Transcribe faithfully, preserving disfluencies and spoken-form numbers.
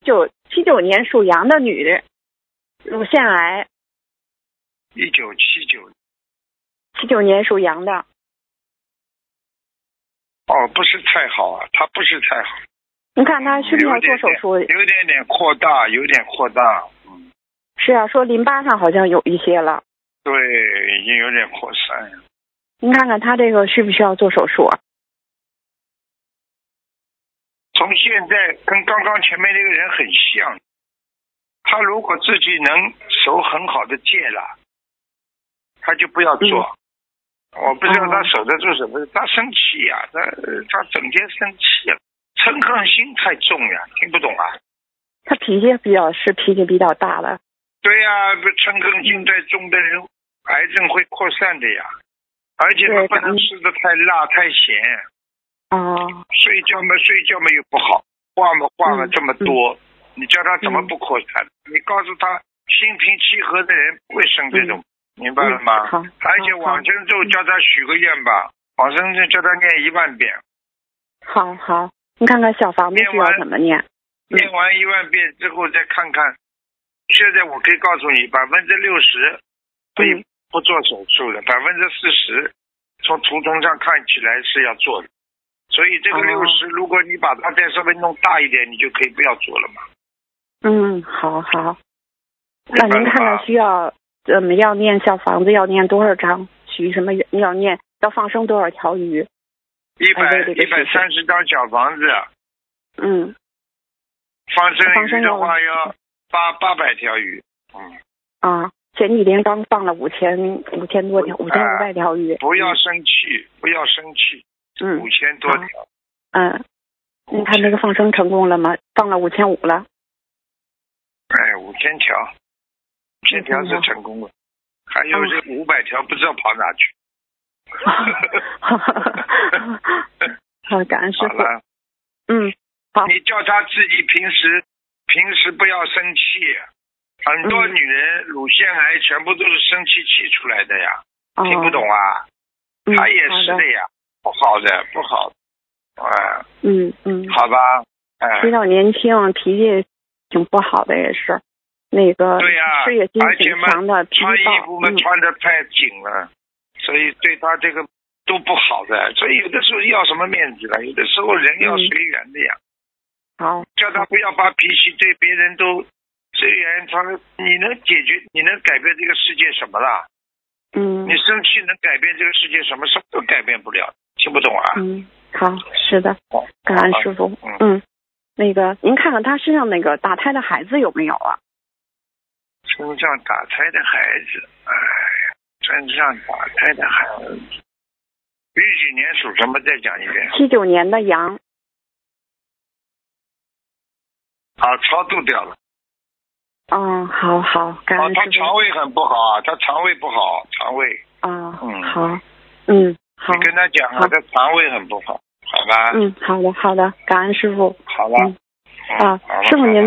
九七九年属羊的女的，乳腺癌。 一九七九。 七九年属羊的。 哦，不是太好啊，他不是太好。 你看他需不需要做手术？ 有点点扩大，有点扩大。嗯。 是啊，说淋巴上好像有一些了。 对，已经有点扩散。 您看看他这个需不需要做手术啊？ 从现在跟刚刚前面那个人很像，他如果自己能守很好的戒了，他就不要做。嗯我不知道他守得住什么，哦、他生气呀、啊，他他整天生气啊，嗔恨心太重呀，听不懂啊。 他脾气比较是脾气比较大了。 对呀、啊，嗔恨心太重的人，癌症会扩散的呀，而且他不能吃的太辣太咸。 哦。 睡觉嘛，睡觉嘛又不好，话嘛话嘛这么多，嗯、你叫他怎么不扩散？嗯、你告诉他，心平气和的人不会生这种。嗯明白了吗？ 嗯、好。 而且往生咒叫他许个愿吧，往生咒叫他念一万遍。 好好，你看看小房子需要怎么念？ 念完一万遍之后再看看。现在我可以告诉你，百分之六十可以不做手术的，百分之四十从图腾上看起来是要做的。所以这个六十、哦，如果你把它再稍微弄大一点，你就可以不要做了嘛。 嗯，好好。那您看看需要。怎么要念小房子？要念多少章？许什么愿？要念要放生多少条鱼？ 一百一百三十张小房子。 嗯。 放生鱼的话要八八百条鱼。 嗯。啊，前几天刚放了五千五千多条，五千五百条鱼。 不要生气，不要生气。 嗯。 五千多条。 嗯。你看那个放生成功了吗？放了五千五了。 哎，五千条。五千条是成功了，还有这五百条不知道跑哪去。 好，感恩师傅。 好了， 嗯，好。 你叫他自己平时平时不要生气，很多女人乳腺癌全部都是生气气出来的呀， 哦、 听不懂啊？ 嗯、 他也是的呀，不好的，不好的。啊， 嗯嗯， 好吧，哎， 比较年轻，脾气挺不好的，也是。那个对呀、啊， 事业心挺强的， 穿衣服们穿得太紧了、嗯，所以对他这个都不好的。所以有的时候要什么面子了，有的时候人要随缘的呀。 嗯、好， 叫他不要把脾气对别人都随缘。他你能解决，你能改变这个世界什么啦？ 嗯， 你生气能改变这个世界什么？什么都改变不了，听不懂啊？ 嗯，好，是的，感恩师傅。 嗯, 嗯，那个您看看他身上那个打胎的孩子有没有啊？ 身上打胎的孩子，哎呀，身上打胎的孩子，几几年属什么？再讲一遍。 七九年的羊。 啊，超度掉了。 嗯，好好，感恩师傅。 他肠胃很不好啊，他肠胃不好，肠胃。 啊， 嗯， 好，嗯，好。 你跟他讲啊，他肠胃很不好，好吧？ 嗯，好的，好的，感恩师傅。 好了。 嗯，啊，师傅您。